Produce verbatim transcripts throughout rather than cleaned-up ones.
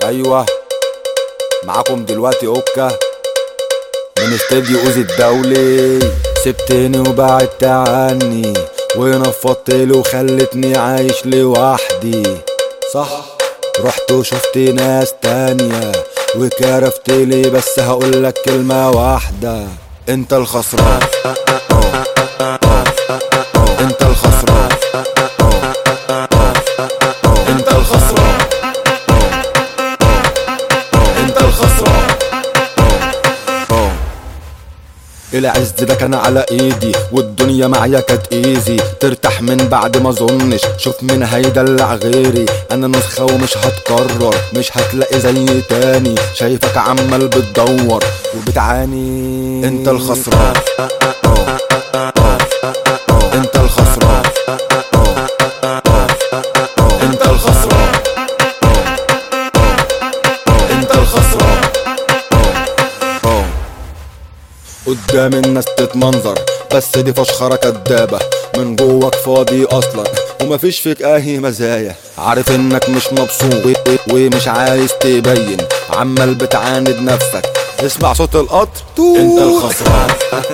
ايوه، معاكم دلوقتي اوكا من استديو اوزي الدولي. سبتني وبعدت عني ونفضت لي وخلتني عايش لوحدي، صح؟ رحت وشفت ناس تانية وكرفت لي، بس هقولك كلمة واحدة: انت الخسران. انت الخسران. انت الخسران. انت الخسران. العز ده كان على ايدي والدنيا معايا كانت ايزي، ترتاح من بعد ما ظنش شوف مين هيدلع غيري. انا نسخة ومش هتكرر، مش هتلاقي زي تاني، شايفك عمال بتدور وبتعاني. انت الخسران. انت الخسران. انت الخسران. انت الخسران. قدام الناس تتمنظر بس دي فشخرة كدابة، من جواك فاضي اصلا ومفيش فيك اي مزايا. عارف انك مش مبسوط ومش عايز تبين، عمال بتعاند نفسك، اسمع صوت القطر. انت الخسران.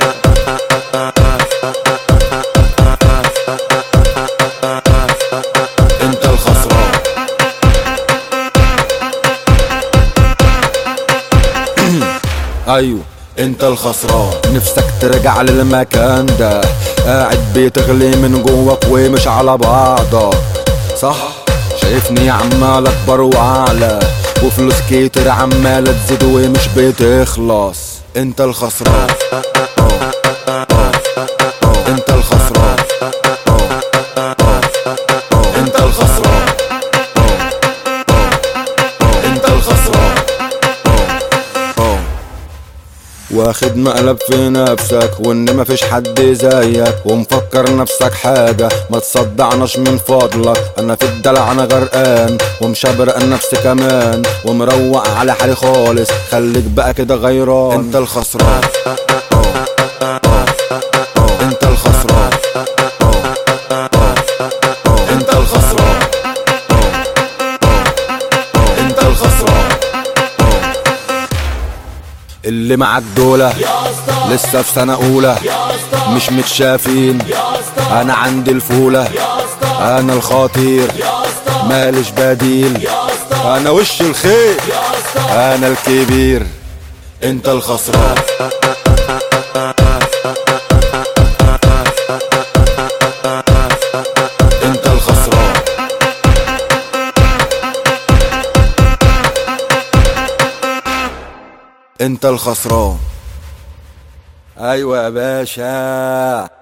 انت الخسران. ايوه انت الخسران. نفسك ترجع للمكان ده، قاعد بتغلي من جواك ومش على بعضك، صح؟ شايفني عمال اكبر واعلى وفلوس كتير عمالة تزيد ومش بتخلص. انت الخسران. انت الخسران. انت الخسران. انت الخسران. واخد مقلب في نفسك وان مفيش حد زيك، ومفكر نفسك حاجة ما تصدعناش من فضلك. انا في الدلع انا غرقان ومشبرق نفسي كمان ومروق على حالي خالص، خليك بقى كده غيران. انت الخسران. انت الخسران. انت الخسران. انت الخسران. اللي معاك دولة لسه في سنة اولى مش متشافين، انا عندي الفولة، انا الخطير مالش بديل، انا وش الخير، انا الكبير. انت الخسران. انت الخسران. انت الخسران. ايوه يا باشا.